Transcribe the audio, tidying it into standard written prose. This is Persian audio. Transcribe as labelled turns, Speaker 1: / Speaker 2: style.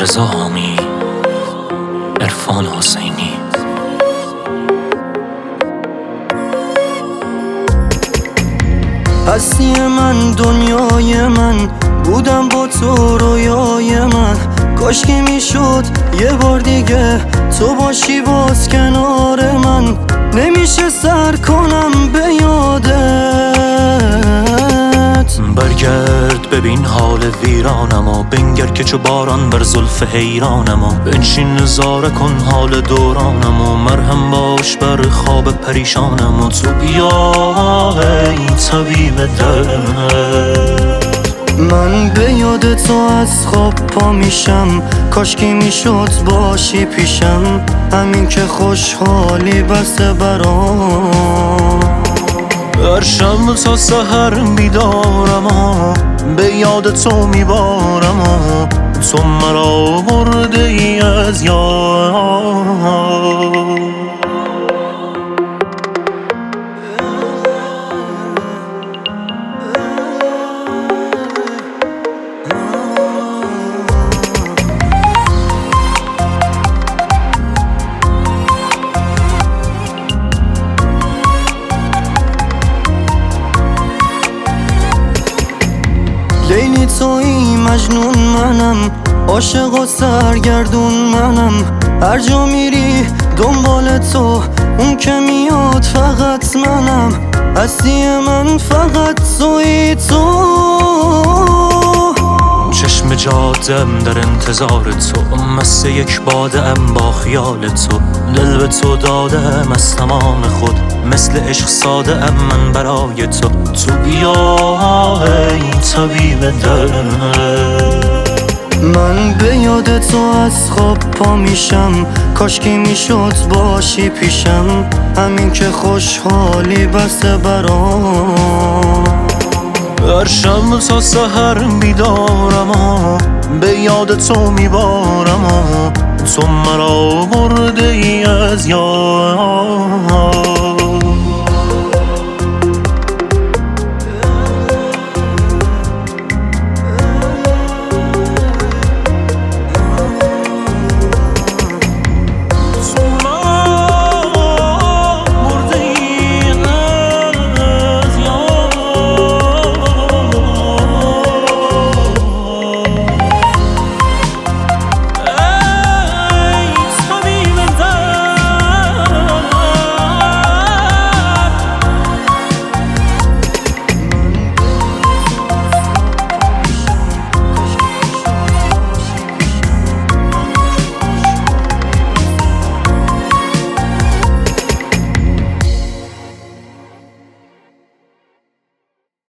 Speaker 1: رضا حامی، عرفان حسینی.
Speaker 2: هستی من، دنیای من، بودم با تو رویای من. کاش که میشد یه بار دیگه تو باشی باز کنار من. نمیشه سر کنم به یادت.
Speaker 1: برگرد ببین حال ویرانم و بنگر که چو باران بر زلف حیرانم و بنشین نظاره کن حال دورانم و مرهم باش بر خواب پریشانم و تو بیا ای طبیب دل.
Speaker 2: من به یاد تو از خواب پا میشم، کاش که میشد باشی پیشم. همین که خوشحالی بسه برام.
Speaker 1: هر شب تا سحر بیدارم و به یاد تو میبارم و تو مرا برده ای از یاد.
Speaker 2: لیلی تویی، مجنون منم، عاشق و سرگردون منم. هر جا میری دنبال تو، اون که میاد فقط منم. هستی من فقط تویی تو.
Speaker 1: چشم جادم در انتظار تو، مست یک باده ام با خیال تو. دل به تو دادم از تمام خود، مثل عشق ساده ام من برای تو. تو بیا ای طبیب دل.
Speaker 2: من به یاد تو از خواب پا میشم، کاش که میشد باشی پیشم. همین که خوشحالی بسه برام.
Speaker 1: هر شب تا سحر بیدارم و به یاد تو میبارم و تو مرا برده ای از یاد.